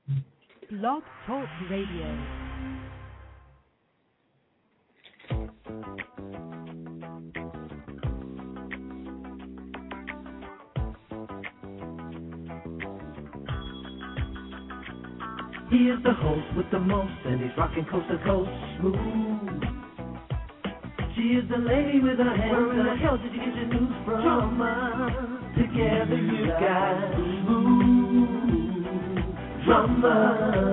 Blog Talk Radio. He is the host with the most, and he's rocking coast to coast, smooth. She is the lady with her hands. Where in the hell did you get your news from? Drama. Together you got smooth drama.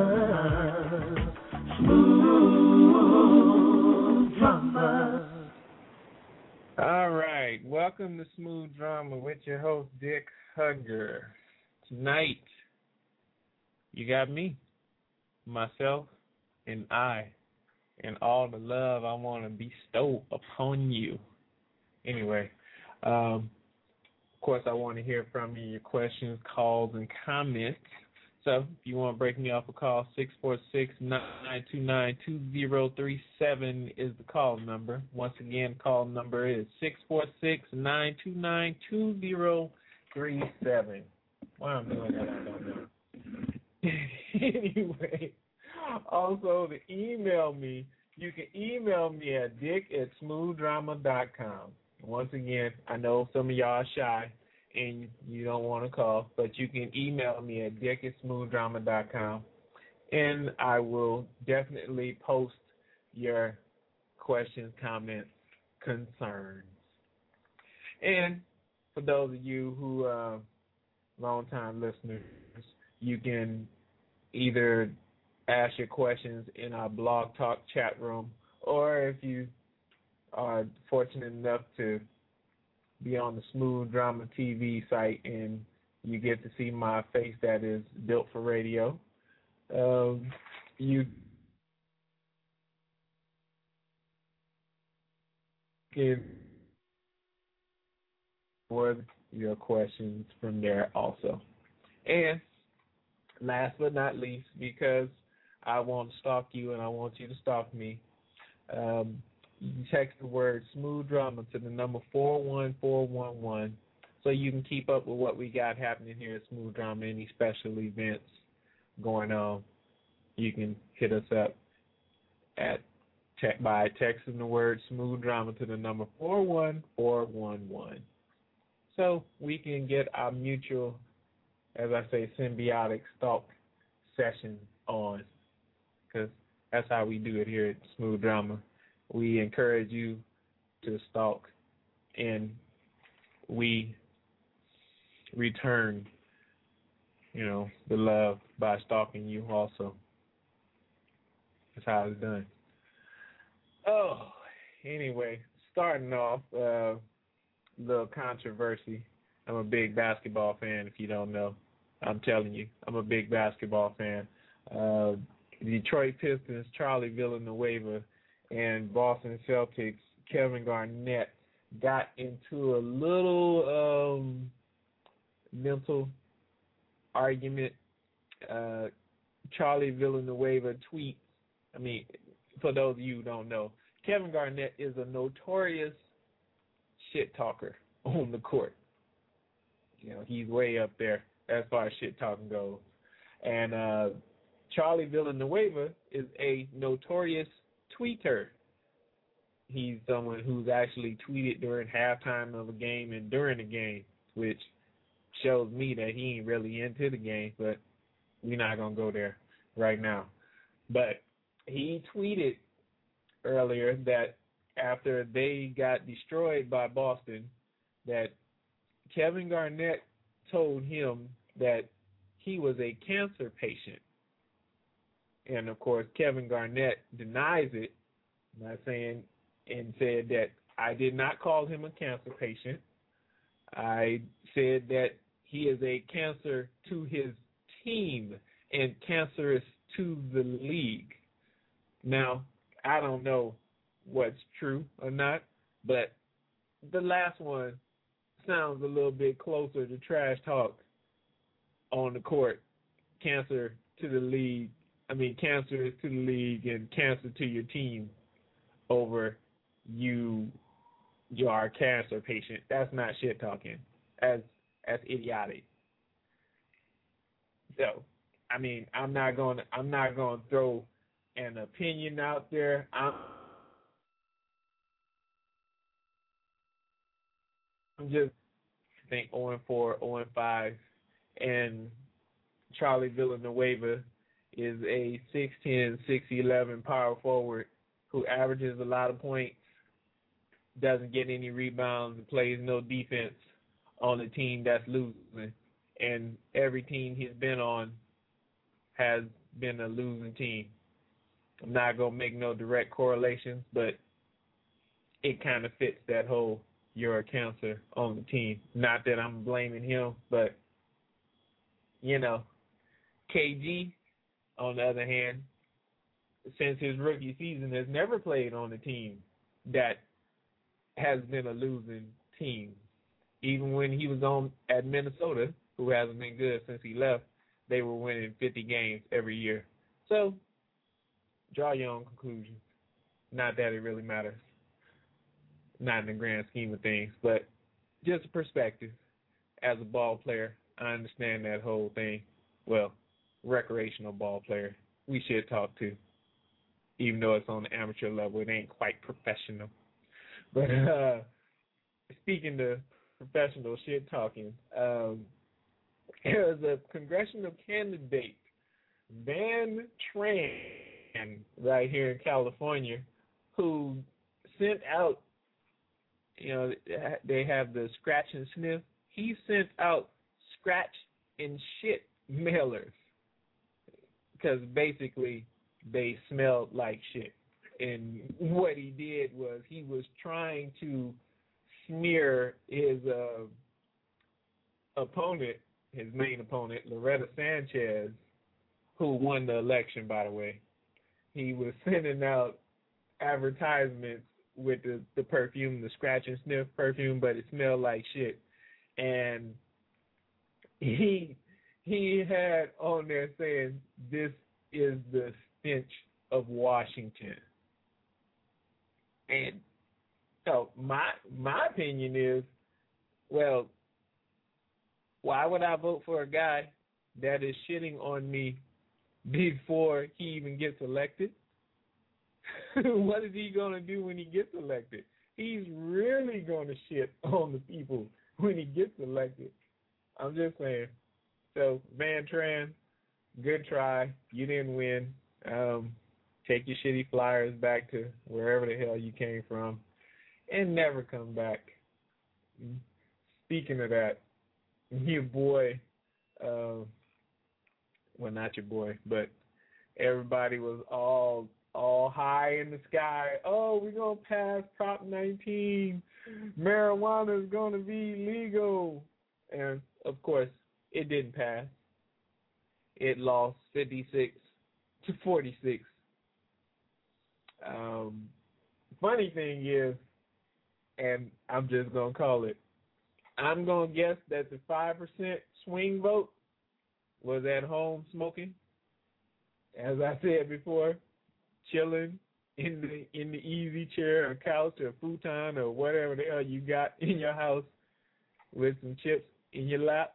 Smooth drama. All right, welcome to Smooth Drama with your host, Dick Hugger. Tonight, you got me, myself, and I, and all the love I want to bestow upon you. Anyway, of course, I want to hear from you, your questions, calls, and comments. So if you want to break me off a call, 646-929-2037 is the call number. Once again, call number is 646-929-2037. Why I'm doing that, I don't know. Anyway, also to email me, you can email me at dick@smoothdrama.com. Once again, I know some of y'all are shy and you don't want to call, but you can email me at dick@smoothdrama.com, and I will definitely post your questions, comments, concerns. And for those of you who long-time listeners, you can either ask your questions in our Blog Talk chat room, or if you are fortunate enough to be on the Smooth Drama TV site and you get to see my face that is built for radio, you can forward your questions from there also. And last but not least, because I want to stalk you and I want you to stalk me, you can text the word Smooth Drama to the number 41411 so you can keep up with what we got happening here at Smooth Drama, any special events going on. You can hit us up by texting the word Smooth Drama to the number 41411 so we can get our mutual, as I say, symbiotic stalk session on, because that's how we do it here at Smooth Drama. We encourage you to stalk, and we return, the love by stalking you also. That's how it's done. Oh, anyway, starting off, little controversy. I'm a big basketball fan, if you don't know. I'm telling you, I'm a big basketball fan. Detroit Pistons, Charlie Villanueva, and Boston Celtics, Kevin Garnett, got into a little mental argument. Charlie Villanueva tweets, for those of you who don't know, Kevin Garnett is a notorious shit talker on the court. He's way up there as far as shit talking goes. And Charlie Villanueva is a notorious tweeter. He's someone who's actually tweeted during halftime of a game and during the game, which shows me that he ain't really into the game, but we're not going to go there right now. But he tweeted earlier that after they got destroyed by Boston, that Kevin Garnett told him that he was a cancer patient. And, of course, Kevin Garnett denies it, and said that I did not call him a cancer patient. I said that he is a cancer to his team and cancerous to the league. Now, I don't know what's true or not, but the last one sounds a little bit closer to trash talk on the court. Cancer to the league. Cancer to the league and cancer to your team over you are a cancer patient. That's not shit talking. That's idiotic. So I mean, I'm not going to throw an opinion out there. I'm just think 0-4, 0-5, and Charlie Villanueva is a 6'10", 6'11" power forward who averages a lot of points, doesn't get any rebounds, and plays no defense on a team that's losing. And every team he's been on has been a losing team. I'm not going to make no direct correlations, but it kind of fits that whole you're a cancer on the team. Not that I'm blaming him, but, you know, KG, on the other hand, since his rookie season, has never played on a team that has been a losing team. Even when he was on at Minnesota, who hasn't been good since he left, they were winning 50 games every year. So, draw your own conclusions. Not that it really matters. Not in the grand scheme of things, but just a perspective. As a ball player, I understand that whole thing. Well, recreational ball player, we should talk to. Even though it's on the amateur level, it ain't quite professional. But speaking to professional shit talking, there's a congressional candidate, Van Tran, right here in California, who sent out, you know, they have the scratch and sniff. He sent out scratch and shit mailers because basically they smelled like shit. And what he did was he was trying to smear his opponent, his main opponent, Loretta Sanchez, who won the election, by the way. He was sending out advertisements with the perfume, the scratch and sniff perfume, but it smelled like shit. And he had on there saying, "This is the stench of Washington." And so my opinion is, well, why would I vote for a guy that is shitting on me before he even gets elected? What is he going to do when he gets elected? He's really going to shit on the people when he gets elected. I'm just saying. So, Van Tran, good try. You didn't win. Take your shitty flyers back to wherever the hell you came from and never come back. Speaking of that, your boy, well, not your boy, but everybody was all high in the sky. Oh, we're going to pass Prop 19. Marijuana is going to be legal. And, of course, it didn't pass. It lost 56 to 46. Funny thing is, and I'm just going to call it, I'm going to guess that the 5% swing vote was at home smoking. As I said before, chilling in the easy chair or couch or futon or whatever the hell you got in your house with some chips in your lap.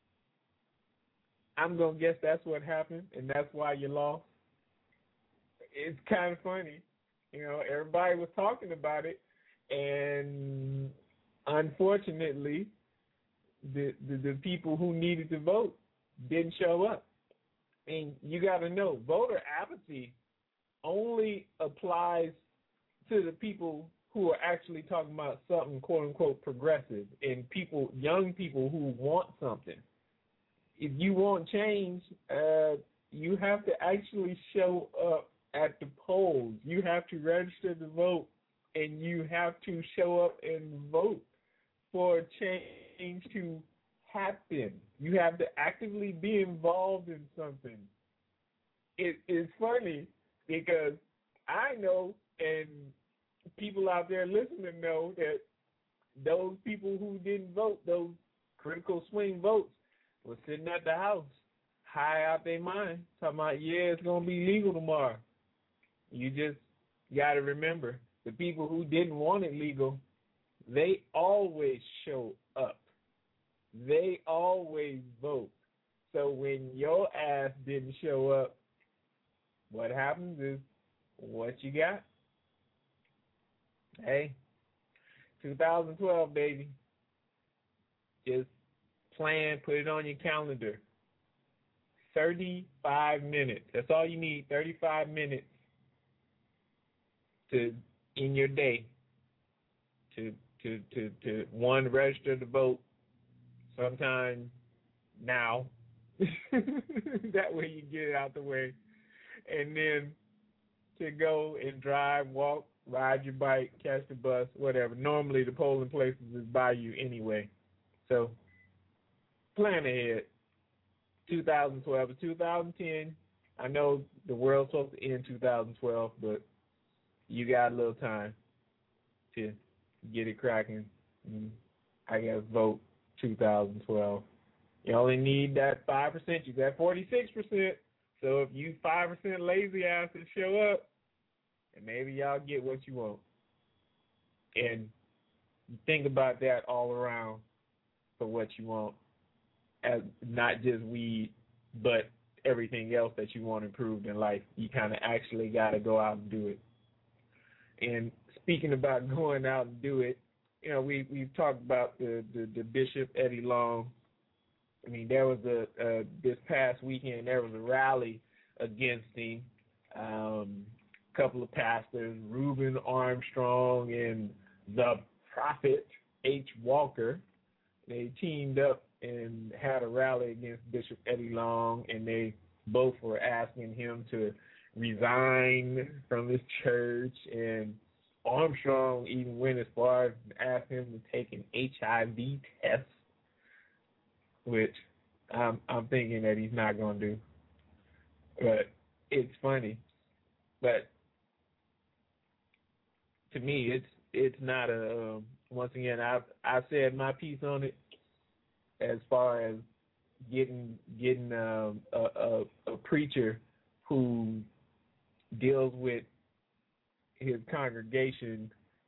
I'm going to guess that's what happened, and that's why you lost. It's kind of funny. You know, everybody was talking about it, and unfortunately, the people who needed to vote didn't show up. I mean, you got to know, voter apathy only applies to the people who are actually talking about something, quote unquote, progressive, and young people who want something. If you want change, you have to actually show up at the polls. You have to register to vote, and you have to show up and vote for change to happen. You have to actively be involved in something. It's funny because I know, and people out there listening know, that those people who didn't vote, those critical swing votes, were sitting at the house, high out their mind, talking about, yeah, it's going to be legal tomorrow. You just got to remember, the people who didn't want it legal, they always show up. They always vote. So when your ass didn't show up, what happens is what you got. Hey, 2012, baby. Just plan, put it on your calendar. 35 minutes. That's all you need, 35 minutes in your day to one, register to vote sometime now. That way you get it out the way. And then to go and drive, walk, ride your bike, catch the bus, whatever. Normally the polling places is by you anyway. So plan ahead. 2012 to 2010. I know the world's supposed to end 2012, but you got a little time to get it cracking. I guess vote 2012. You only need that 5%. You got 46%. So if you 5% lazy asses show up, and maybe y'all get what you want. And think about that all around for what you want. As not just weed, but everything else that you want improved in life. You kind of actually got to go out and do it. And speaking about going out and do it, you know, we've talked about the Bishop Eddie Long. I mean, there was this past weekend there was a rally against him. Couple of pastors, Reuben Armstrong and the Prophet H. Walker, they teamed up and had a rally against Bishop Eddie Long, and they both were asking him to resign from his church, and Armstrong even went as far as to ask him to take an HIV test, which I'm thinking that he's not going to do. But it's funny. But to me, it's not a once again, I said my piece on it as far as getting a preacher who deals with his congregation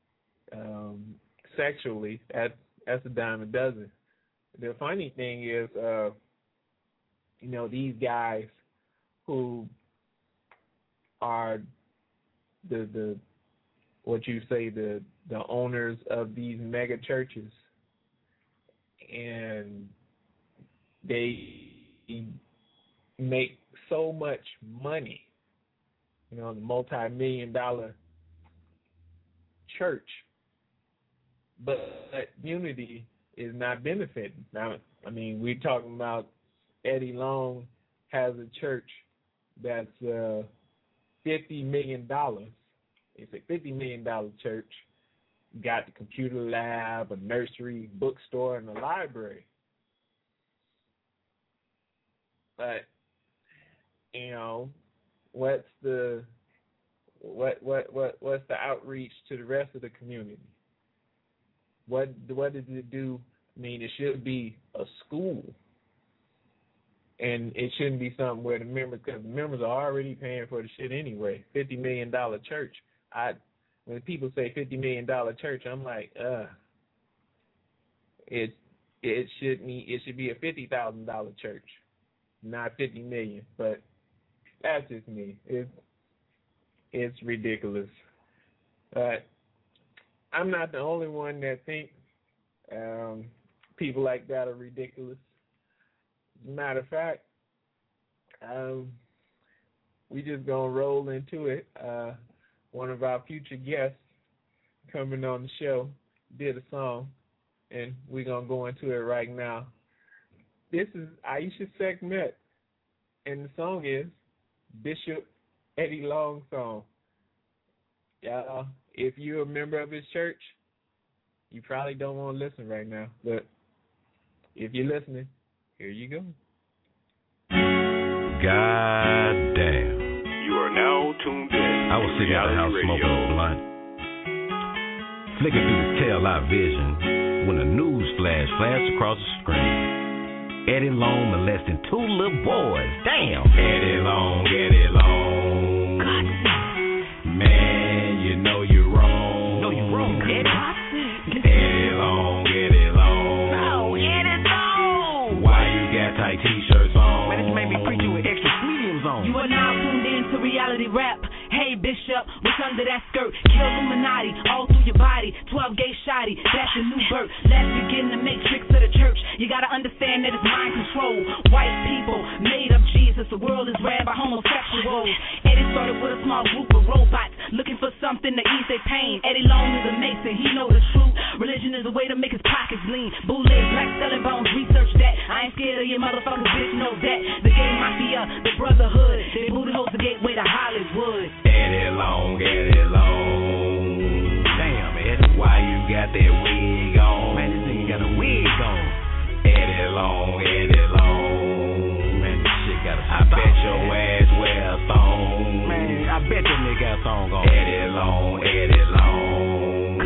sexually. That's a dime a dozen. The funny thing is, you know, these guys who are the what you say the owners of these mega churches, and they make so much money, you know, the multi-million-dollar church, but unity is not benefiting. Now, I mean, we're talking about Eddie Long has a church that's $50 million. It's a $50 million church. Got the computer lab, a nursery, bookstore, and a library. But you know, what's the outreach to the rest of the community? What does it do? I mean, it should be a school, and it shouldn't be something where the members, because the members are already paying for the shit anyway. $50 million church. When people say $50 million church, I'm like, it should be a $50,000 church, not $50 million. But that's just me. It's ridiculous. But I'm not the only one that thinks people like that are ridiculous. As a matter of fact, we just gonna roll into it. One of our future guests coming on the show did a song, and we're going to go into it right now. This is Aisha Sekhmet, and the song is Bishop Eddie Long song. Y'all, if you're a member of his church, you probably don't want to listen right now, but if you're listening, here you go. God damn. You are now tuned in. I was sitting at the house smoking a blunt, flicking through the tail-light vision, when a news flash flashed across the screen. Eddie Long molesting 2 little boys. Damn. Eddie Long, Eddie Long. God. Man, you know you're wrong. No, you're wrong, Eddie. Eddie Long, Eddie Long. No, Eddie Long. Why you got tight t-shirts on? are now tuned in to reality rap. Hey Bishop, what's under that skirt? Kill Illuminati, all through your body. 12 gay shoddy, that's your new birth. Let's begin the matrix of the church. You gotta understand that it's mind control. White people made up Jesus. The world is ran by homosexuals. Eddie started with a small group of robots looking for something to ease their pain. Eddie Long is a Mason, he know the truth. Religion is a way to make his pockets lean. Bootleg, black selling bones, research that. I ain't scared of your motherfuckers, bitch, know that. The gay mafia, the brotherhood, they booty holes the gateway to Hollywood. Eddie Long, Eddie Long. Damn, Eddie, why you got that wig on? Man, this nigga got a wig on. Eddie Long, Eddie Long. Man, this shit gotta stop. I bet your ass wear a thong. Man, I bet that nigga got a thong on. Eddie Long, Eddie Long.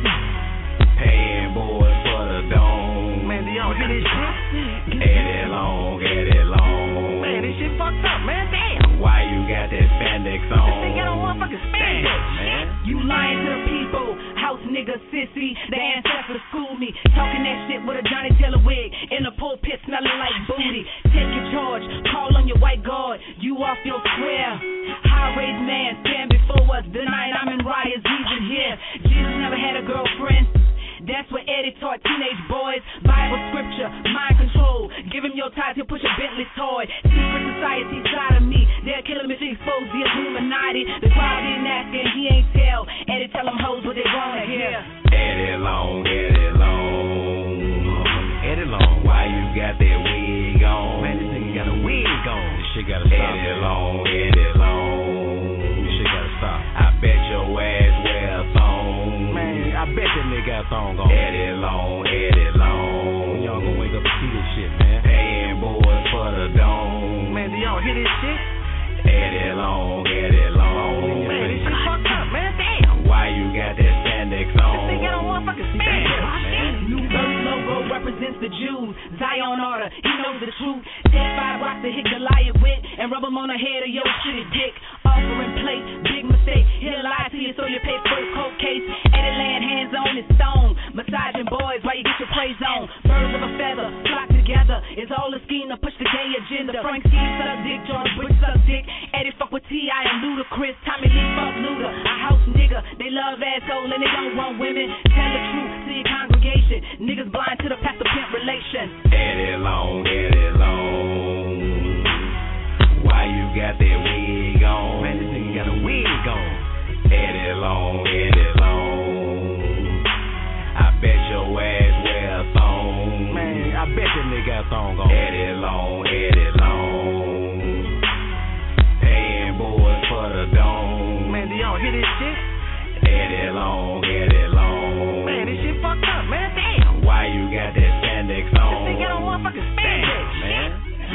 Paying boys for the dome. Man, do y'all hear this shit? Eddie Long, Eddie Long. Man, this shit fucked up, man. Damn. Why you got that spandex on? This thing got on motherfucking spandex, man. You lying to the people, house nigga sissy. The ancestors schooled me, talking that shit with a Johnny Taylor wig in the pulpit smelling like booty. Take your charge, call on your white guard. You off your square. High-raised man stand before us. The night I'm in riots, he's in here. Jesus never had a girlfriend. That's what Eddie taught teenage boys. Bible scripture, mind control. Give him your ties, he'll push a Bentley toy. Secret society side of me. They'll kill him if he expose the Illuminati. The crowd didn't ask and he ain't tell. Eddie tell them hoes what they wanna hear. Eddie Long, Eddie Long. Eddie Long, why you got that wig on? Man, this nigga got a wig on. This shit gotta stop. Eddie Long, Eddie Long. This shit gotta stop. I bet your ass wear a thong. Man, I bet that nigga got a thong on. Eddie Long, Eddie Long. Y'all gonna wake up and see this shit, man. Paying boys for the dome. Man, do y'all hear this shit? Eddie Long, Eddie Long. Man, this shit fucked up, man. Damn. Why you got that spandex on? This thing got on motherfucking spandex, man. New birth logo represents the Jews. Zion order, he knows the truth. Dead 5 rocks to hit Goliath with, and rub him on the head of your shitty dick. Offering plate, big mistake. He'll lie to you so you pay for the cold case. Eddie laying hands on his stone. Massaging boys while you get your praise on. Birds of a feather, flock together. It's all a scheme to push the gay agenda. Frank C. suck dick, George Bush suck dick. Eddie fuck with T.I. and Ludacris. Tommy Lee fuck Luda, a house nigga. They love asshole and they don't want women. Tell the truth to your congregation. Niggas blind to the pastor pimp relation. Eddie Long, Eddie Long. Why you got that wig on? Man, this nigga got a wig on. Eddie Long, Eddie Long. I bet your ass wear a thong. Man, I bet that nigga got a thong on. Eddie Long, Eddie Long. Paying boys for the dome. Man, do y'all hear this shit? Eddie Long, Eddie Long. Man, this shit fucked up, man. Damn. Why you got that spandex on? This thing got on motherfucking spandex, man.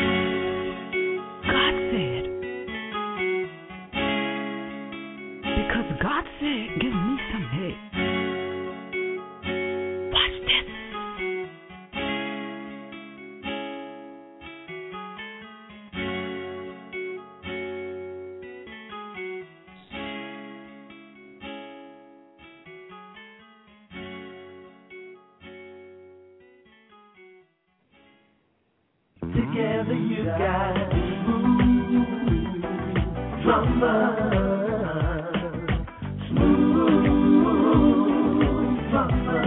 God said. Because God said, give me some head. Watch this. Together you got smooth rumba, smooth rumba.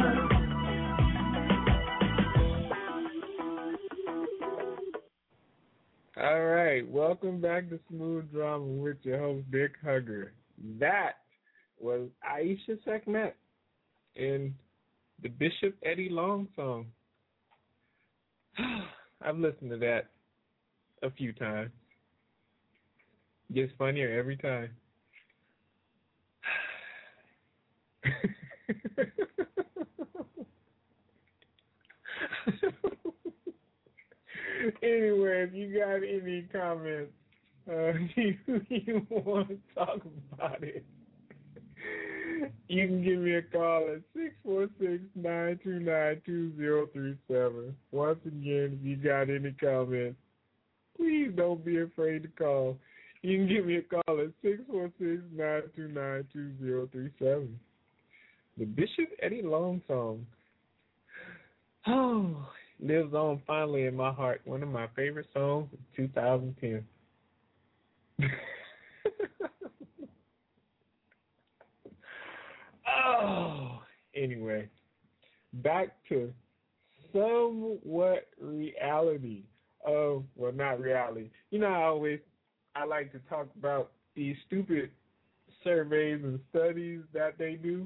All right, welcome back to Smooth Drama with your host, Dick Hugger. That was Aisha Sekhmet in the Bishop Eddie Long song. I've listened to that a few times. Gets funnier every time. Anyway, if you got any comments, you want to talk about it, you can give me a call at 646-929-2037. Once again, if you got any comments, please don't be afraid to call. You can give me a call at 646-929-2037. The Bishop Eddie Long song. Oh, lives on finally in my heart. One of my favorite songs of 2010. Oh, anyway, back to somewhat reality. Well, not reality. You know, I like to talk about these stupid surveys and studies that they do.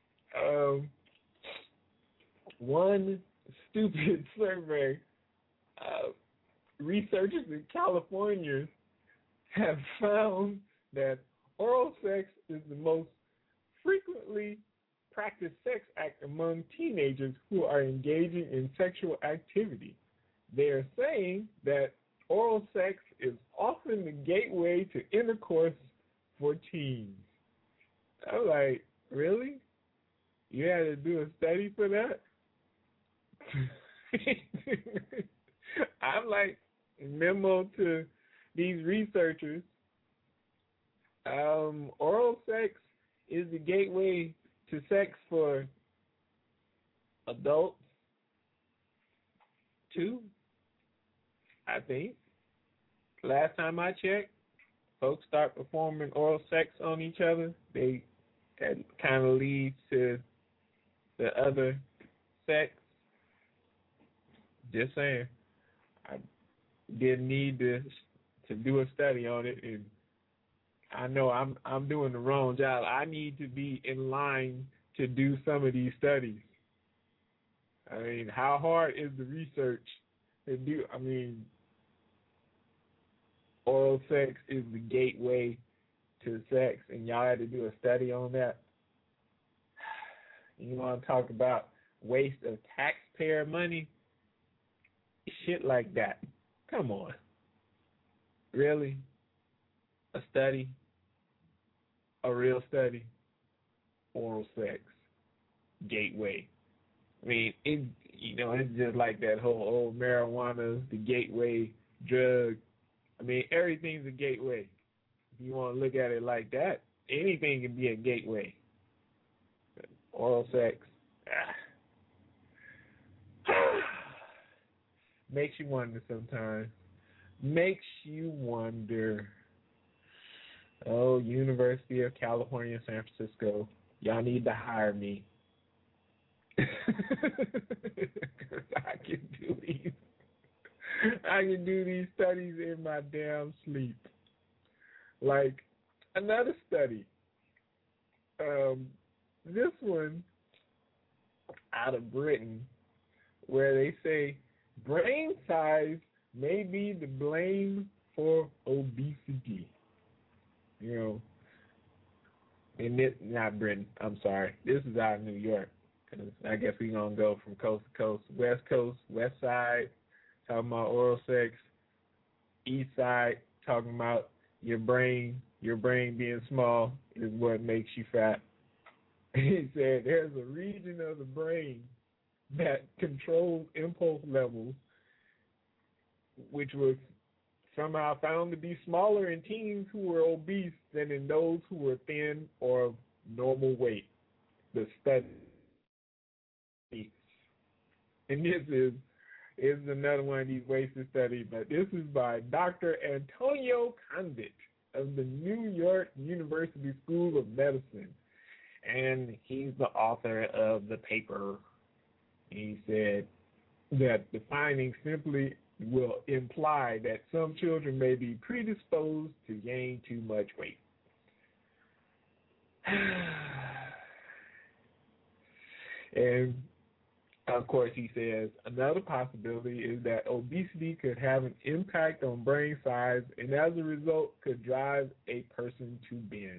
One stupid survey, researchers in California have found that oral sex is the most frequently practiced sex act among teenagers who are engaging in sexual activity. They are saying that oral sex is often the gateway to intercourse for teens. I'm like, really? You had to do a study for that? I'm like, memo to these researchers, oral sex is the gateway to sex for adults too, I think. Last time I checked, folks start performing oral sex on each other, that kind of leads to the other sex. Just saying. I didn't need to do a study on it, and I know I'm doing the wrong job. I need to be in line to do some of these studies. I mean, how hard is the research to do? I mean, oral sex is the gateway to sex, and y'all had to do a study on that. You want to talk about waste of taxpayer money? Shit like that. Come on. Really? A study? A real study? Oral sex. Gateway. I mean, it's just like that whole old marijuana, the gateway drug. I mean, everything's a gateway. If you want to look at it like that, anything can be a gateway. Oral sex. Makes you wonder sometimes. Makes you wonder. Oh, University of California, San Francisco, y'all need to hire me. I can do these studies in my damn sleep. Like another study. This one out of Britain, where they say brain size may be to blame for obesity. You know, and this, not Britain, I'm sorry. This is out of New York. Cause I guess we're going to go from coast to coast. West Coast, West Side, talking about oral sex. East Side, talking about your brain being small is what makes you fat. He said there's a region of the brain that controls impulse levels, which was somehow found to be smaller in teens who were obese than in those who were thin or of normal weight. The study. And this is another one of these wasted studies, but this is by Dr. Antonio Condit of the New York University School of Medicine. And he's the author of the paper. He said that the findings simply will imply that some children may be predisposed to gain too much weight. And, of course, he says another possibility is that obesity could have an impact on brain size and, as a result, could drive a person to binge.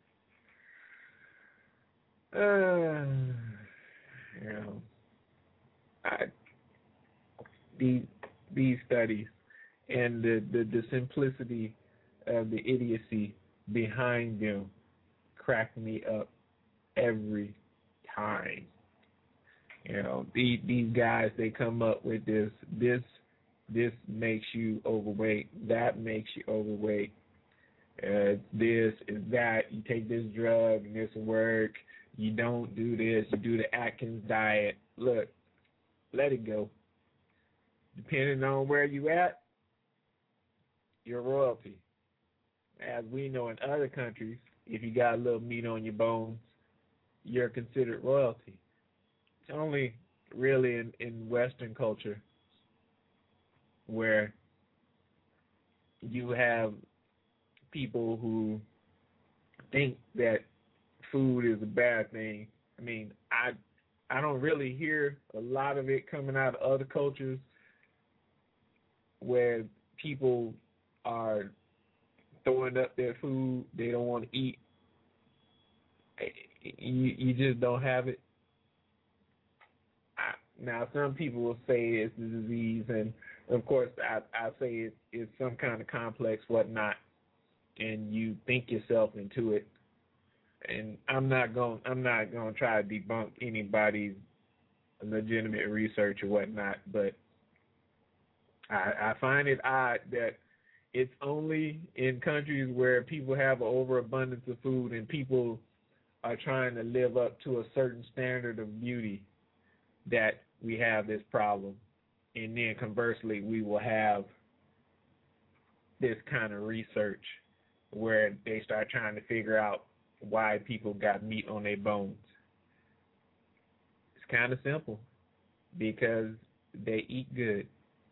These studies and the simplicity of the idiocy behind them crack me up every time. You know, these guys, they come up with this makes you overweight, that makes you overweight, this is that, you take this drug and this will work, you don't do this, you do the Atkins diet. Look, let it go. Depending on where you at, you're royalty. as we know in other countries, if you got a little meat on your bones, you're considered royalty. It's only really in Western culture where you have people who think that food is a bad thing. I mean, I don't really hear a lot of it coming out of other cultures where people are throwing up their food they don't want to eat. You just don't have it. Now, some people will say it's a disease, and of course, I say it's some kind of complex, whatnot, and you think yourself into it. And I'm not going to try to debunk anybody's legitimate research or whatnot, but I find it odd that it's only in countries where people have an overabundance of food and people are trying to live up to a certain standard of beauty that we have this problem. And then conversely, we will have this kind of research where they start trying to figure out why people got meat on their bones. It's kind of simple, because they eat good.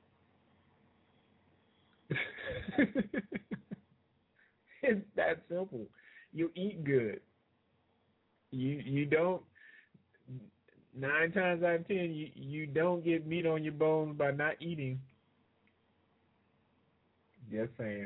It's that simple. You eat good. You don't. 9 times out of 10, you don't get meat on your bones by not eating. Just saying.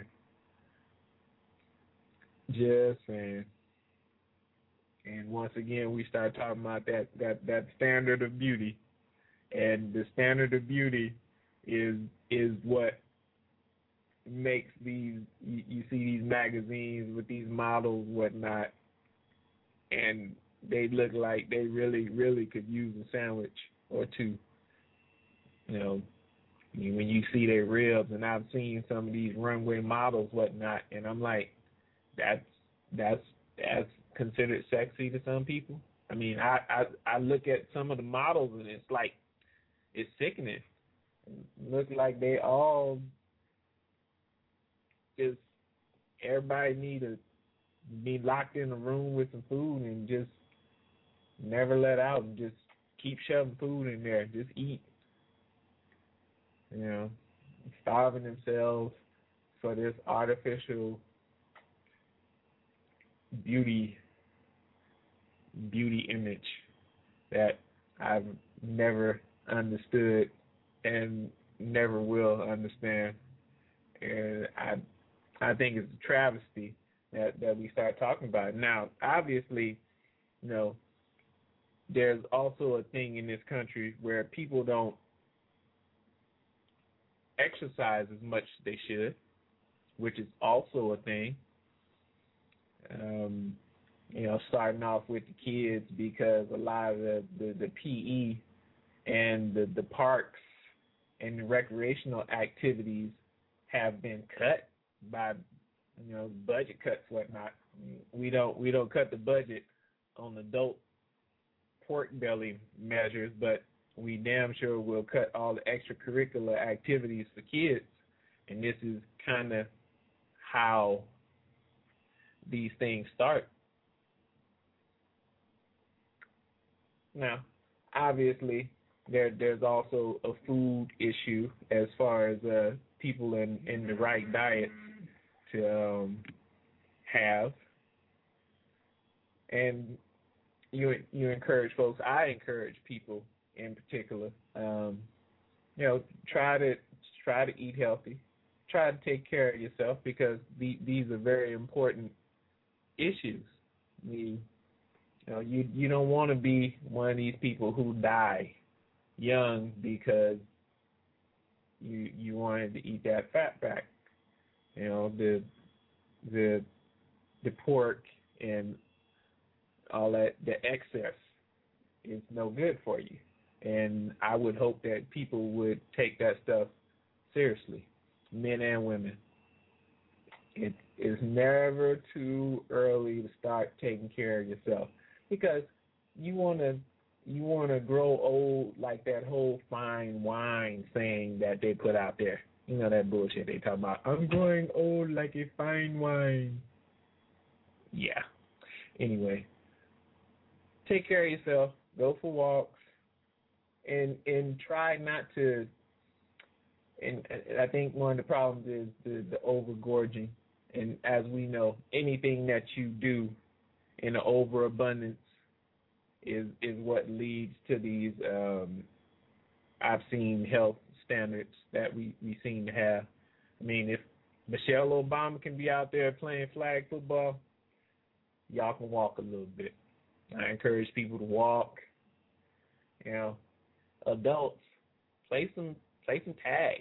Just saying. And once again, we start talking about that standard of beauty, and the standard of beauty is what makes these. You see these magazines with these models, whatnot, and they look like they really, really could use a sandwich or two. You know, when you see their ribs, and I've seen some of these runway models, whatnot, and I'm like, that's considered sexy to some people. I mean, I look at some of the models, and it's like, it's sickening. Look like they all just, everybody need to be locked in a room with some food and just never let out, and just keep shoving food in there. Just eat. You know, starving themselves for this artificial beauty image that I've never understood and never will understand. And I think it's a travesty that we start talking about it. Now, obviously, you know, there's also a thing in this country where people don't exercise as much as they should, which is also a thing. You know, starting off with the kids, because a lot of the PE and the parks and the recreational activities have been cut by, you know, budget cuts, whatnot. We don't cut the budget on adult pork belly measures, but we damn sure will cut all the extracurricular activities for kids. And this is kind of how these things start. Now, obviously, there's also a food issue as far as people in the right diet to have. And you encourage folks. I encourage people in particular, you know, try to eat healthy. Try to take care of yourself, because these are very important issues. You don't want to be one of these people who die young because you wanted to eat that fat back. You know, the pork and all that, the excess is no good for you. And I would hope that people would take that stuff seriously, men and women. It is never too early to start taking care of yourself, because you want to grow old like that whole fine wine saying that they put out there. You know that bullshit they talk about. I'm growing old like a fine wine. Yeah. Anyway, take care of yourself. Go for walks, and try not to. And I think one of the problems is the overgorging. And as we know, anything that you do in an overabundance is what leads to these. I've seen health standards that we seem to have. I mean, if Michelle Obama can be out there playing flag football, y'all can walk a little bit. I encourage people to walk. You know, adults, play some tag.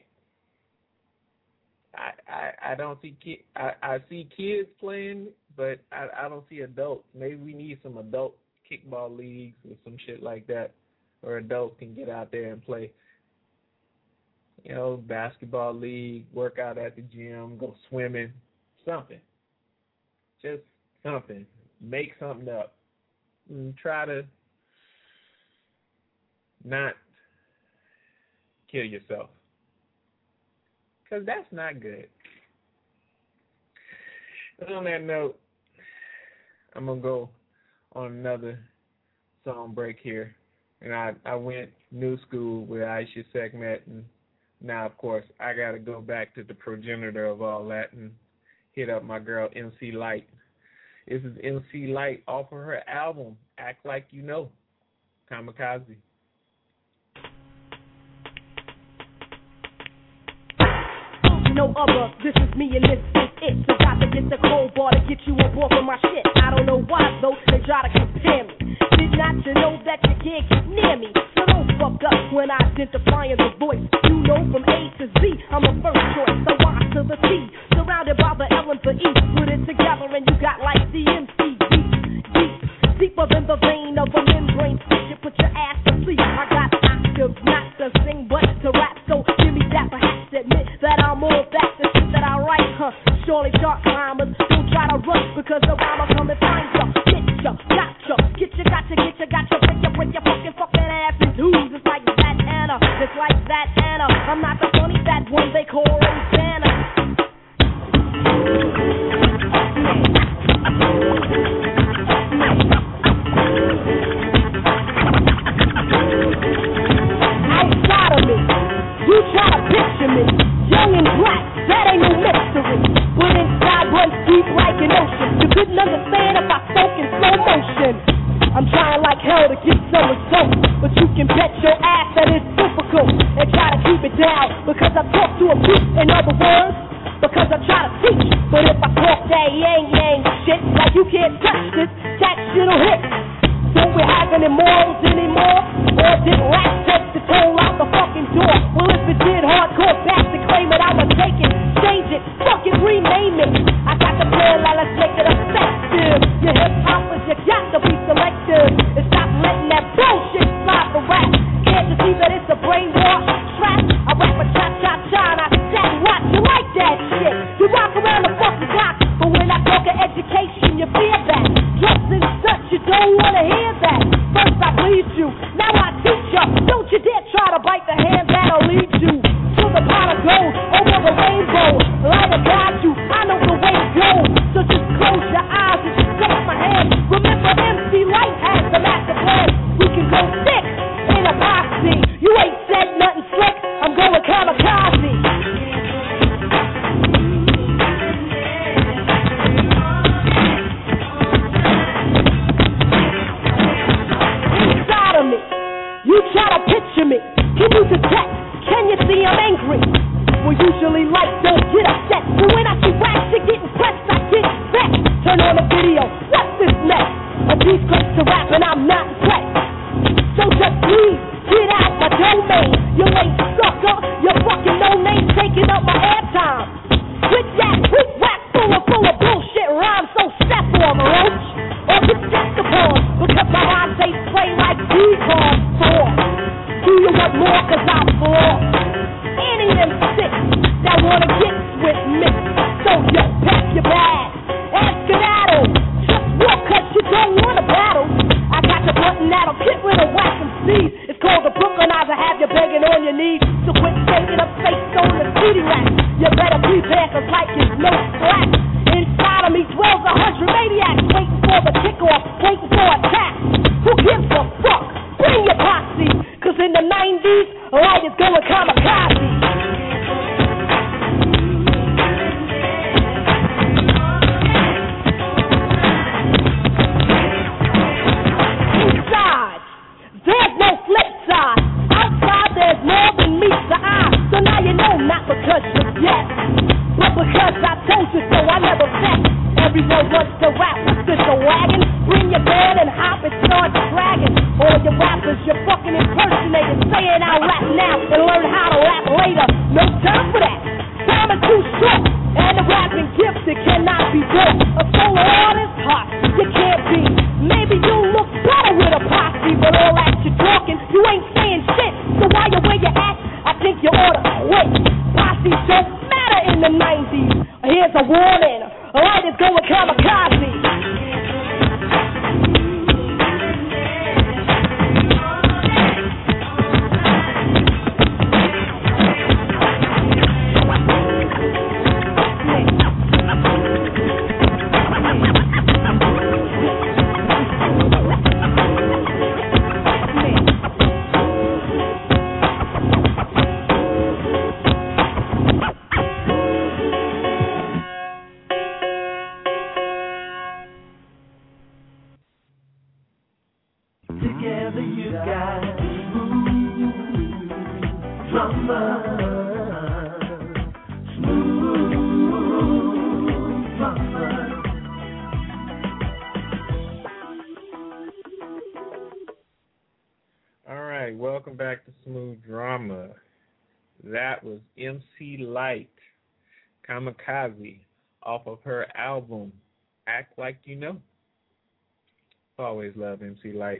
I don't see kids. I see kids playing, but I don't see adults. Maybe we need some adult kickball leagues or some shit like that, where adults can get out there and play. You know, basketball league, work out at the gym, go swimming, something. Just something. Make something up. And try to not kill yourself. Because that's not good. But on that note, I'm going to go on another song break here. And I went new school with Aisha Sekhmet, and now, of course, I got to go back to the progenitor of all that and hit up my girl, MC Lyte. This is MC Lyte off of her album, Act Like You Know, Kamikaze. No other, this is me and this is it. So got to get the cold bar to get you on board with my shit. I don't know why though, they try to compare me. Did not you know that you can't get near me? So don't fuck up when identifying the voice. You know from A to Z, I'm a first choice. The Y to the T, surrounded by the L and the E. Put it together and you got like the MC deep, deeper than the vein of a membrane. You put your ass to sleep. I got octaves, not to sing but to rap. So give me that, perhaps admit that I'm all that, the shit that I write, surely chart climbers don't try to rush because the rhyme come and find ya. Get ya, gotcha, break your fucking ass in twos. It's like that, Anna, I'm not the funny that one they call Rosanna. Outside of me, you try to picture me, young and black, that ain't no mystery. But inside runs deep like an ocean. You couldn't understand if I spoke in slow motion. I'm trying like hell to get some results, but you can bet your ass that it's difficult. And try to keep it down, because I talk to a beat. In other words, because I try to teach. But if I talk that yang shit, like you can't touch this, that shit'll hit. Don't we have any morals anymore? Or did rap take the toll out the fucking door? Well, if it did, hardcore back to claim it, I'ma take it, change it, fucking rename it. I got the plan, now let's make it effective. Your hip-hoppers, you got to be selective. And stop letting that bullshit slide for rap. Can't you see that it's a brainwash trap? I rap a cha-cha-cha and I sat and watch. You like that shit? You rock around the fucking clock. But when I talk of education, you fear that. Drugs and such, you don't want to hear that. First I bleed you, now I teach you. Don't you dare try to bite the hand that'll lead you to the pot of gold over the rainbow. Light will guide you, I know the way it goes. So just close your eyes and just take my hand. Remember MC Lyte has the master plan. We can go thick in a boxing. You ain't said nothing slick, I'm going kamikaze. You try to picture me, can you detect, can you see I'm angry? Well, usually Lyte don't get upset, but when I see wax, you get impressed, I get vexed. Turn on the video, what's this next? A piece close to rap and I'm not impressed. So just please, get out my domain. You ain't sucker, you're fucking no name, taking up my airtime. With that weak rap full of bullshit rhymes, so step on the roach. Or get stepped upon, because my rhymes they play like decon. Do you want more? Cause I'm for any of them sick that wanna get with me. So yo, pack your bags and skedaddle. Just walk cause you don't wanna battle. I got the blunt Maniacs waiting for the kickoff, waiting for attack. Who gives a fuck? Bring your posse, cause in the 90s, light is going kamikaze. Inside, there's no flip side. Outside, there's more than meets the eye. So now you know, not because you're yes, but because I told you so. I never bet. Everyone wants to rap, what's this, a wagon? Bring your band and hop and start dragging. All your rappers, you're fucking impersonating. Say it out, rap now and learn how to rap later. No time for that. Time is too short. And the rapping gift, it cannot be bought. A solo artist, hot, you can't be. Maybe you look better with a posse, but all that you're talking, you ain't saying shit. So while you're where you're at, I think you ought to quit. Posse don't matter in the 90s. Here's a warning. All right, let's go with kamikaze. Together you got smooth drummer, smooth drummer. All right, welcome back to Smooth Drama. That was MC Light, Kamikaze, off of her album, Act Like You Know. Always love MC Light.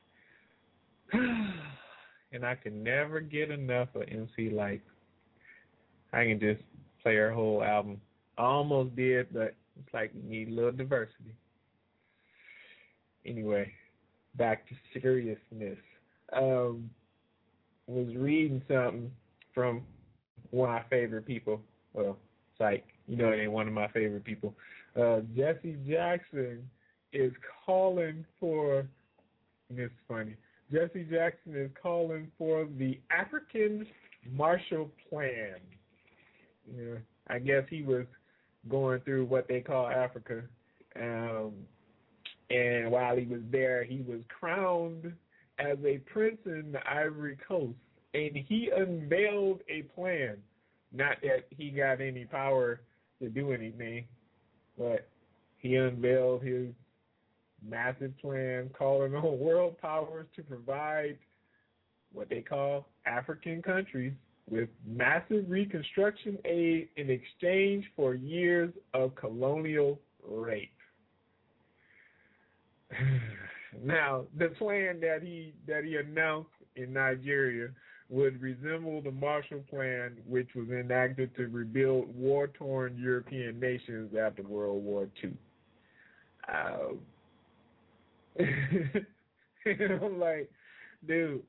And I can never get enough of MC Light. I can just play her whole album. I almost did, but it's like you need a little diversity. Anyway, back to seriousness. Was reading something from one of my favorite people. Well, it's like, you know, it ain't one of my favorite people. Jesse Jackson is calling for, and it's funny, Jesse Jackson is calling for the African Marshall Plan. Yeah, I guess he was going through what they call Africa. And while he was there, he was crowned as a prince in the Ivory Coast. And he unveiled a plan. Not that he got any power to do anything, but he unveiled his massive plan calling on world powers to provide what they call African countries with massive reconstruction aid in exchange for years of colonial rape. Now, the plan that he announced in Nigeria would resemble the Marshall Plan, which was enacted to rebuild war-torn European nations after World War II. And I'm like, dude,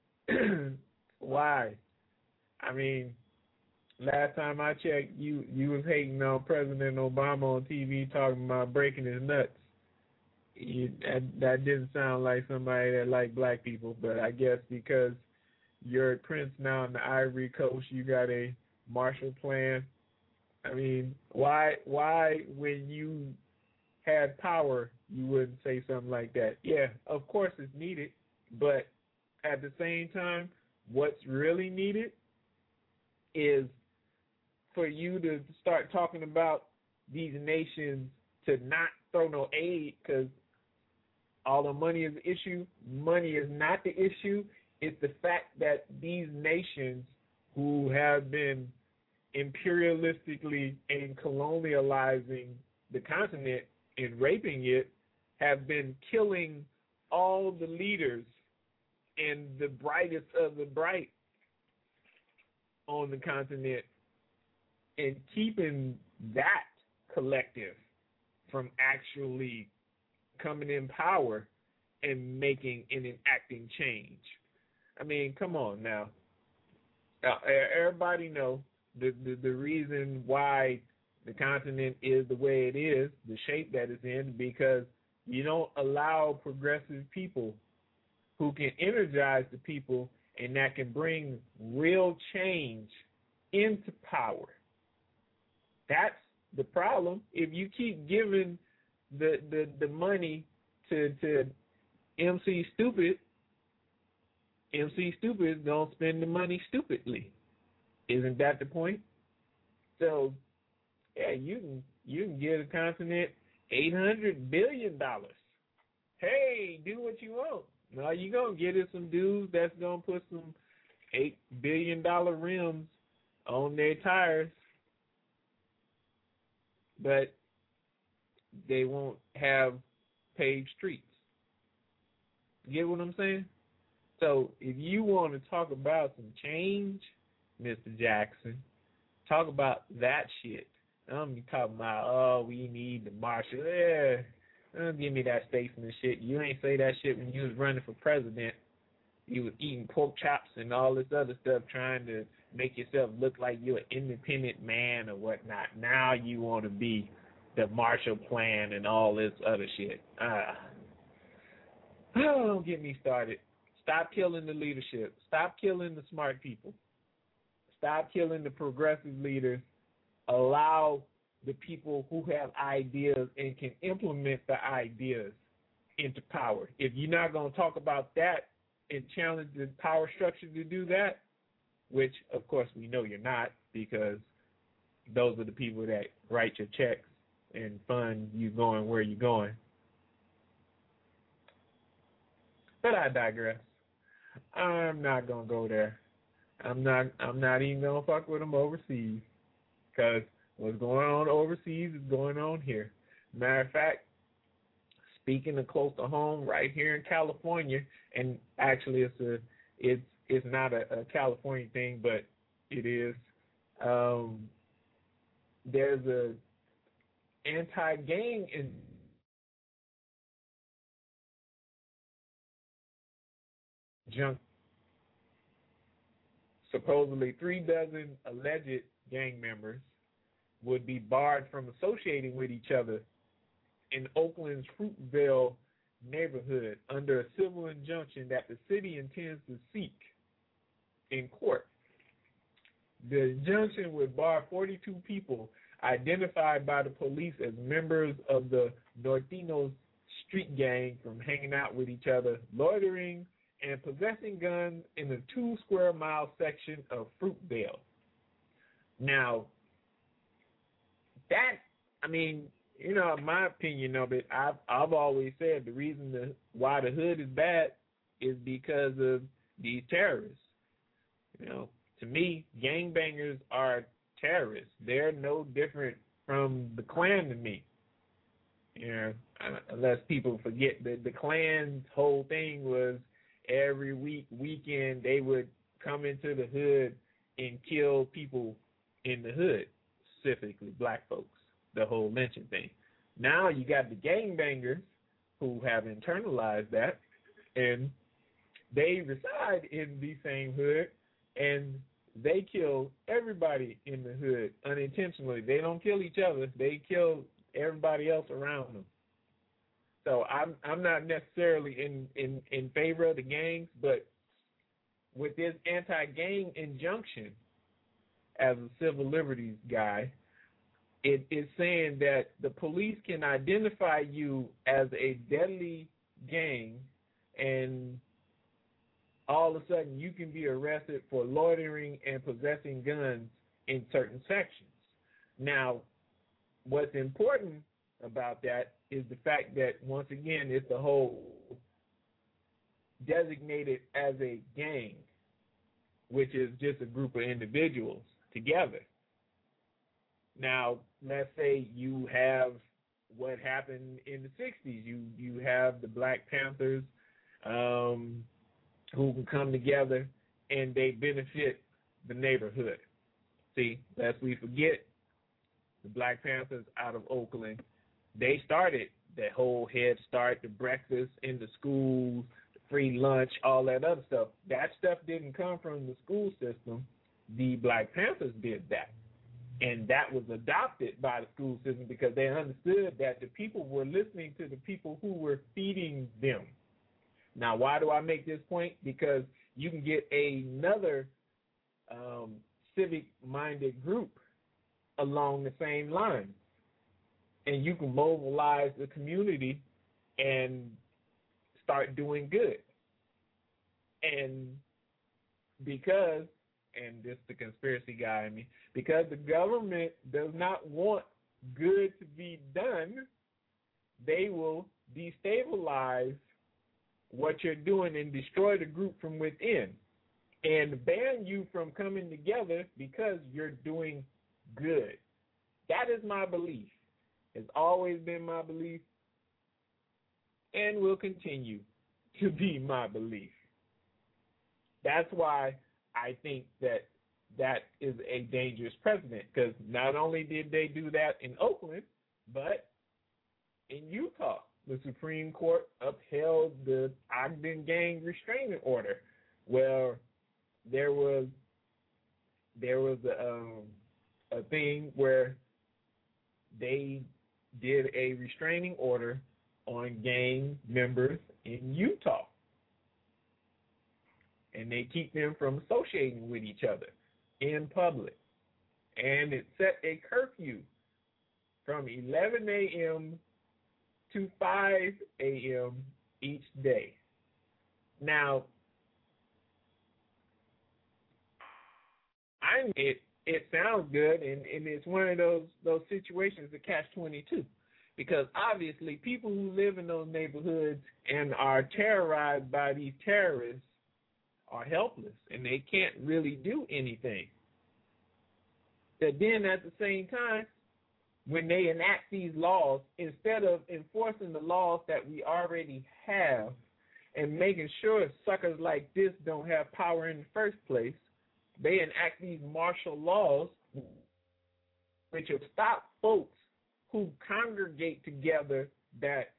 why? I mean, last time I checked, you was hating on President Obama on TV talking about breaking his nuts. That didn't sound like somebody that liked black people, but I guess because you're a prince now in the Ivory Coast, you got a Marshall Plan. I mean, why when you had power, you wouldn't say something like that? Yeah, of course it's needed, but at the same time, what's really needed is for you to start talking about these nations to not throw no aid, because all the money is the issue. Money is not the issue. It's the fact that these nations who have been imperialistically and colonializing the continent and raping it have been killing all the leaders and the brightest of the bright on the continent and keeping that collective from actually coming in power and making and enacting change. I mean, come on now. Everybody know the reason why the continent is the way it is, the shape that it's in, because you don't allow progressive people who can energize the people and that can bring real change into power. That's the problem. If you keep giving the money to MC Stupid is gonna spend the money stupidly. Isn't that the point? So yeah, you can give a continent $800 billion. Hey, do what you want. No, you're going to get it some dudes that's going to put some $8 billion rims on their tires, but they won't have paved streets. Get what I'm saying? So if you want to talk about some change, Mr. Jackson, talk about that shit. I'm talking about, we need the marshal. Yeah, don't give me that statesman shit. You ain't say that shit when you was running for president. You was eating pork chops and all this other stuff, trying to make yourself look like you're an independent man or whatnot. Now you want to be the Marshall Plan and all this other shit. Don't get me started. Stop killing the leadership. Stop killing the smart people. Stop killing the progressive leaders. Allow the people who have ideas and can implement the ideas into power. If you're not going to talk about that and challenge the power structure to do that, which, of course, we know you're not, because those are the people that write your checks and fund you going where you're going. But I digress. I'm not going to go there. I'm not even going to fuck with them overseas, because what's going on overseas is going on here. Matter of fact, speaking of close to home, right here in California, and actually it's not a California thing, but it is. There's a anti-gang junk. Supposedly 36 alleged gang members would be barred from associating with each other in Oakland's Fruitvale neighborhood under a civil injunction that the city intends to seek in court. The injunction would bar 42 people identified by the police as members of the Nortinos street gang from hanging out with each other, loitering, and possessing guns in the 2 square mile section of Fruitvale. Now, that, my opinion of it, I've always said the reason why the hood is bad is because of these terrorists. To me, gangbangers are terrorists. They're no different from the Klan to me. Unless people forget that the Klan's whole thing was every weekend they would come into the hood and kill people in the hood, specifically black folks, the whole lynching thing. Now you got the gangbangers who have internalized that, and they reside in the same hood, and they kill everybody in the hood unintentionally. They don't kill each other. They kill everybody else around them. So I'm not necessarily in favor of the gangs, but with this anti-gang injunction, as a civil liberties guy, it is saying that the police can identify you as a deadly gang, and all of a sudden you can be arrested for loitering and possessing guns in certain sections. Now, what's important about that is the fact that, once again, it's the whole designated as a gang, which is just a group of individuals together. Now, let's say you have what happened in the 60s. You have the Black Panthers who can come together and they benefit the neighborhood. See, lest we forget, the Black Panthers out of Oakland, they started that whole Head Start, the breakfast in the schools, the free lunch, all that other stuff. That stuff didn't come from the school system. The Black Panthers did that. And that was adopted by the school system because they understood that the people were listening to the people who were feeding them. Now, why do I make this point? Because you can get another civic-minded group along the same lines, and you can mobilize the community and start doing good. And because, and this is the conspiracy guy in me, because the government does not want good to be done, they will destabilize what you're doing and destroy the group from within and ban you from coming together because you're doing good. That is my belief. It's always been my belief and will continue to be my belief. That's why I think that that is a dangerous precedent, because not only did they do that in Oakland, but in Utah, the Supreme Court upheld the Ogden Gang restraining order, where there was a thing where they did a restraining order on gang members in Utah, and they keep them from associating with each other in public. And it set a curfew from 11 a.m. to 5 a.m. each day. Now, it sounds good, and it's one of those situations that catch-22, because obviously people who live in those neighborhoods and are terrorized by these terrorists are helpless, and they can't really do anything. But then at the same time, when they enact these laws, instead of enforcing the laws that we already have and making sure suckers like this don't have power in the first place, they enact these martial laws which will stop folks who congregate together that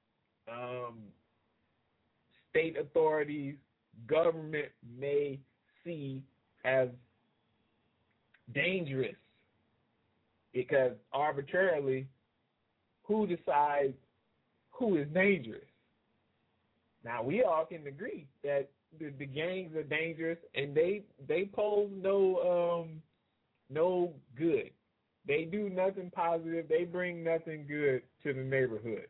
state authorities, government may see as dangerous, because arbitrarily, who decides who is dangerous? Now, we all can agree that the gangs are dangerous, and they pose no good. They do nothing positive. They bring nothing good to the neighborhood.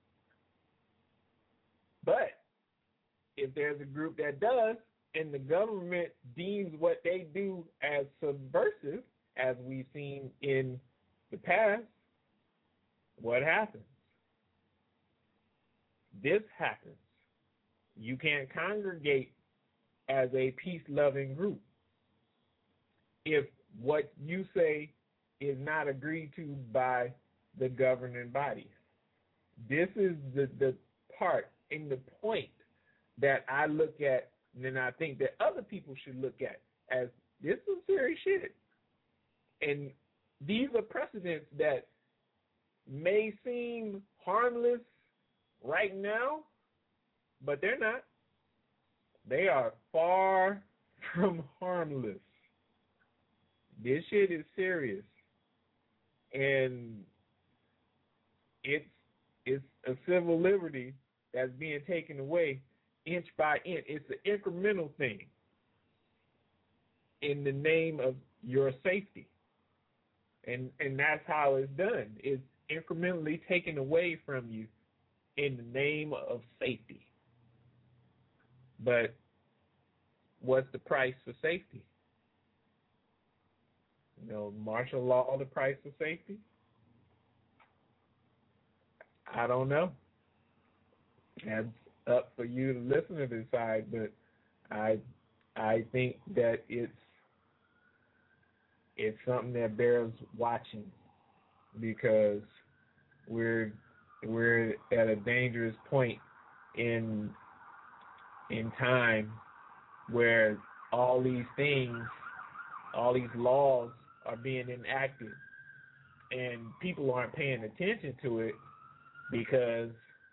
But if there's a group that does, and the government deems what they do as subversive, as we've seen in the past, what happens? This happens. You can't congregate as a peace-loving group if what you say is not agreed to by the governing bodies. This is the part and the point that I look at, and I think that other people should look at, as this is serious shit. And these are precedents that may seem harmless right now, but they're not. They are far from harmless. This shit is serious. And it's a civil liberty that's being taken away inch by inch. It's an incremental thing in the name of your safety. And that's how it's done. It's incrementally taken away from you in the name of safety. But what's the price for safety? Martial law, the price for safety? I don't know. That's up for you to listen to decide, but I think that it's something that bears watching, because we're at a dangerous point in time where all these things, all these laws are being enacted, and people aren't paying attention to it because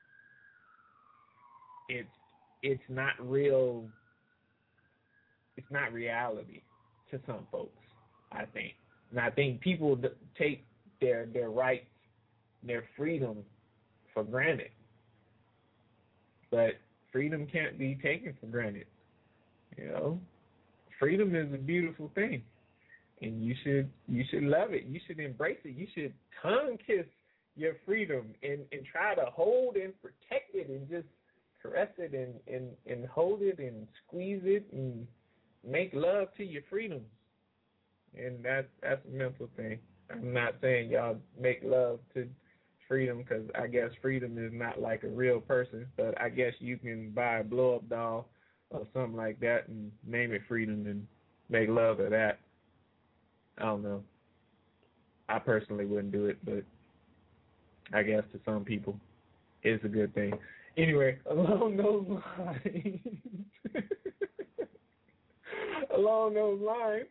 it's not real. It's not reality to some folks, I think. And I think people take their rights, their freedom for granted. But freedom can't be taken for granted. You know, freedom is a beautiful thing, and you should love it. You should embrace it. You should tongue kiss your freedom and try to hold and protect it and just caress it and hold it and squeeze it and make love to your freedom. And that's a mental thing. I'm not saying y'all make love to freedom, because I guess freedom is not like a real person, but I guess you can buy a blow-up doll or something like that and name it freedom and make love to that. I don't know. I personally wouldn't do it, but I guess to some people it's a good thing. Anyway, along those lines,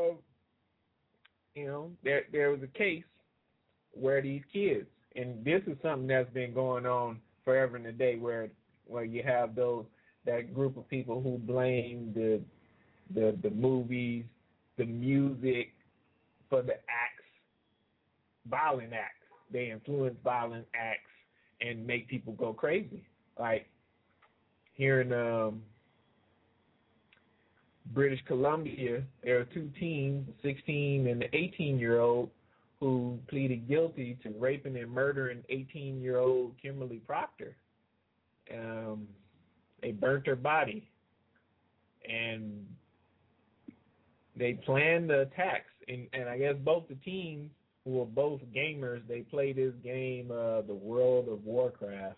you know, there was a case where these kids, and this is something that's been going on forever and a day, where you have that group of people who blame the movies, the music for the acts, violent acts. They influence violent acts and make people go crazy. Like here in British Columbia, there are two teens, 16 and the 18-year-old, who pleaded guilty to raping and murdering 18-year-old Kimberly Proctor. They burnt her body, and they planned the attacks. And I guess both the teens, who were both gamers, they play this game, the World of Warcraft.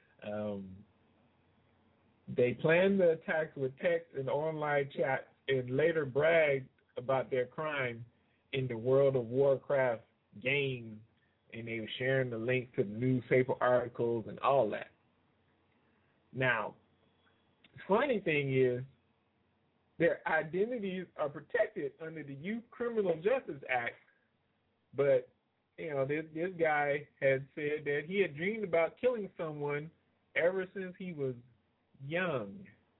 They planned the attacks with text and online chats, and later bragged about their crime in the World of Warcraft game, and they were sharing the link to the newspaper articles and all that. Now, the funny thing is, their identities are protected under the Youth Criminal Justice Act, but you know, this guy had said that he had dreamed about killing someone ever since he was young.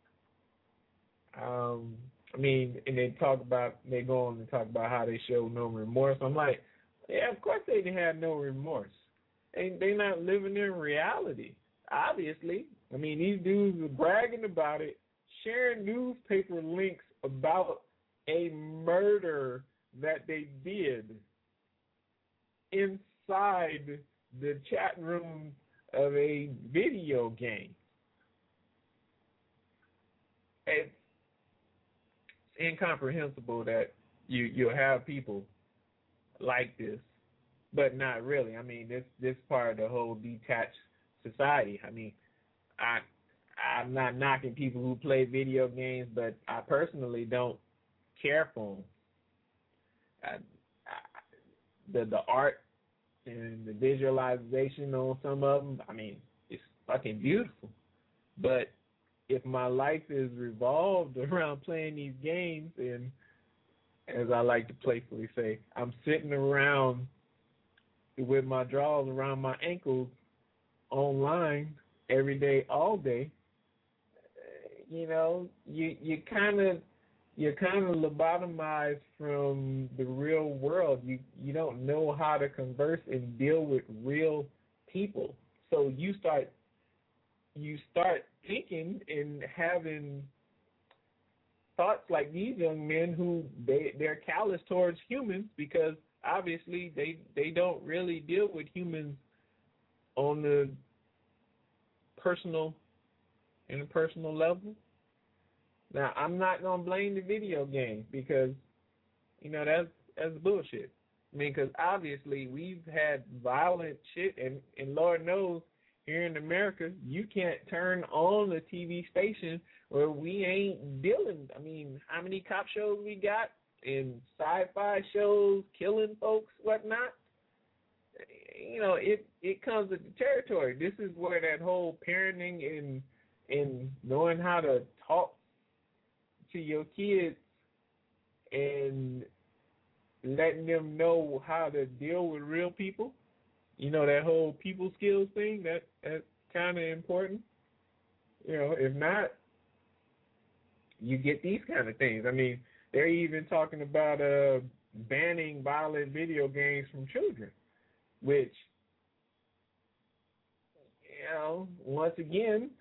I mean, and they go on and talk about how they show no remorse. I'm like, yeah, of course they have no remorse. They're not living in reality, obviously. I mean, these dudes are bragging about it, sharing newspaper links about a murder that they did inside the chat room of a video game. It's incomprehensible that you'll have people like this, but not really. I mean, this part of the whole detached society. I mean, I'm not knocking people who play video games, but I personally don't care for them. The art and the visualization on some of them, I mean, it's fucking beautiful. But if my life is revolved around playing these games, and as I like to playfully say, I'm sitting around with my drawers around my ankles online every day, all day, you know, you're kind of lobotomized from the real world. You don't know how to converse and deal with real people. So you start thinking and having thoughts like these young men who they're callous towards humans, because obviously they don't really deal with humans on the personal level. Now, I'm not gonna blame the video game, because you know that's bullshit. I mean, because obviously we've had violent shit, and Lord knows here in America you can't turn on a TV station where we ain't dealing. I mean, how many cop shows we got and sci-fi shows killing folks, whatnot? You know, it comes with the territory. This is where that whole parenting and knowing how to talk to your kids and letting them know how to deal with real people. You know, that whole people skills thing, that's kind of important. You know, if not, you get these kind of things. I mean, they're even talking about banning violent video games from children, which, once again,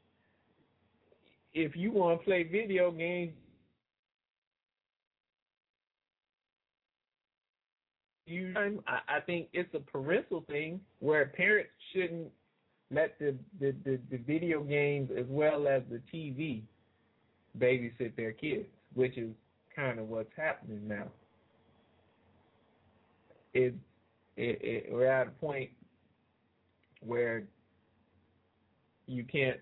if you want to play video games, I think it's a parental thing where parents shouldn't let the video games as well as the TV babysit their kids, which is kind of what's happening now. We're at a point where you can't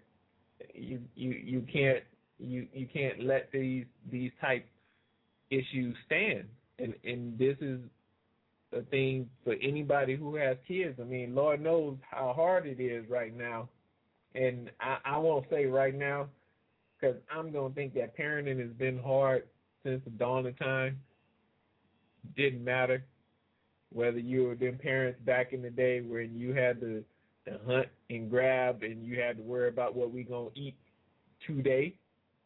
let these type issues stand, and this is a thing for anybody who has kids. I mean, Lord knows how hard it is right now, and I won't say right now because I'm gonna think that parenting has been hard since the dawn of time. Didn't matter whether you were them parents back in the day when you had to hunt and grab and you had to worry about what we gonna eat today.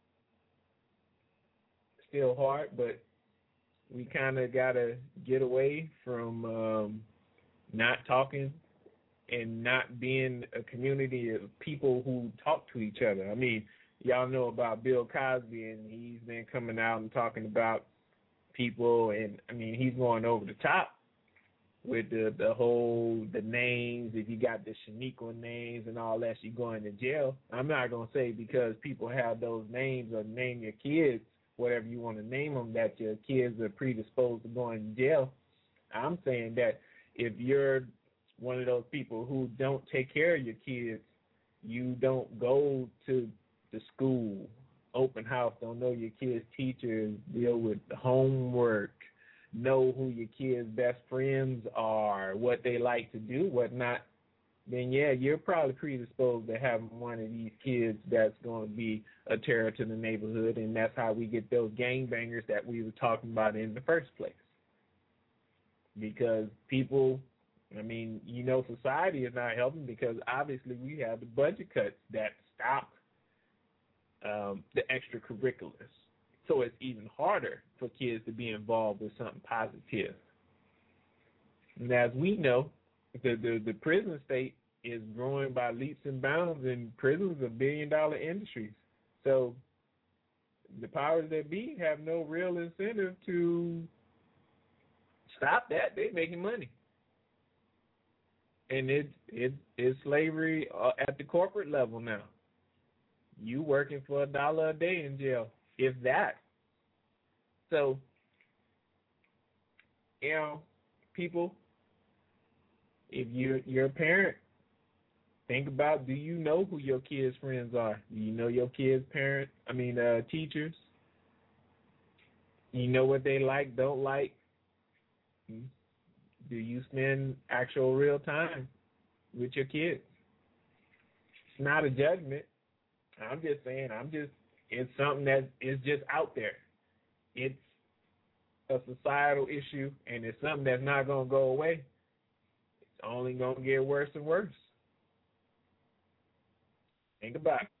Still hard, but we kind of got to get away from not talking and not being a community of people who talk to each other. I mean, y'all know about Bill Cosby, and he's been coming out and talking about people, and, I mean, he's going over the top with the names. If you got the Shaniqua names and all that, you're going to jail. I'm not going to say because people have those names or name your kids whatever you want to name them, that your kids are predisposed to going to jail. I'm saying that if you're one of those people who don't take care of your kids, you don't go to the school, open house, don't know your kids' teachers, deal with the homework, know who your kids' best friends are, what they like to do, what not, then yeah, you're probably predisposed to having one of these kids that's going to be a terror to the neighborhood, and that's how we get those gangbangers that we were talking about in the first place. Because people, I mean, society is not helping because obviously we have the budget cuts that stop the extracurriculars. So it's even harder for kids to be involved with something positive. And as we know, the prison state is growing by leaps and bounds, and prisons are billion-dollar industries. So the powers that be have no real incentive to stop that. They're making money. And it's slavery at the corporate level now. You working for $1 a day in jail, if that. So, people, if you're a parent, think about, do you know who your kids' friends are? Do you know your kids' teachers? You know what they like, don't like? Do you spend actual real time with your kids? It's not a judgment. I'm just saying, it's something that is just out there. It's a societal issue, and it's something that's not going to go away. It's only going to get worse and worse. Think about it.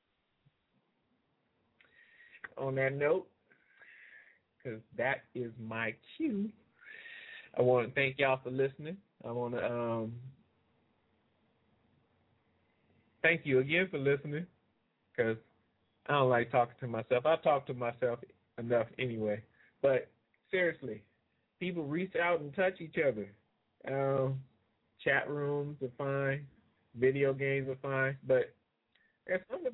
On that note, because that is my cue, I want to thank y'all for listening. I want to thank you again for listening, because I don't like talking to myself. I talk to myself enough anyway. But seriously, people reach out and touch each other. Chat rooms are fine. Video games are fine. But there's something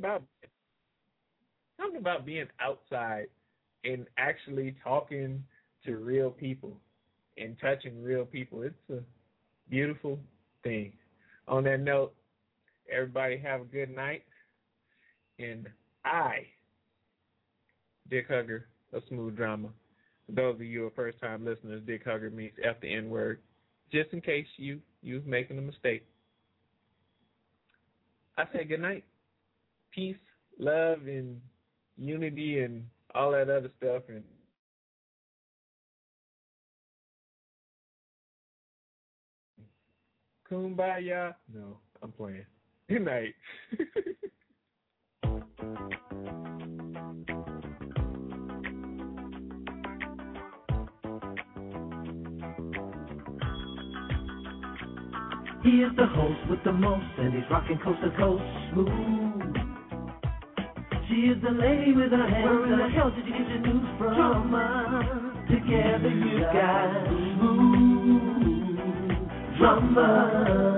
about being outside and actually talking to real people and touching real people. It's a beautiful thing. On that note, everybody have a good night. And I, Dick Hugger of Smooth Drama. For those of you who are first-time listeners, Dick Hugger means F the N-word. Just in case you was making a mistake. I say good night. Peace, love, and unity, and all that other stuff. And kumbaya. No, I'm playing. Good night. He is the host with the most, and he's rocking coast to coast smooth. She is the lady with her hands. Where in the hell did you get your news from? Drama. Together you got smooth drama.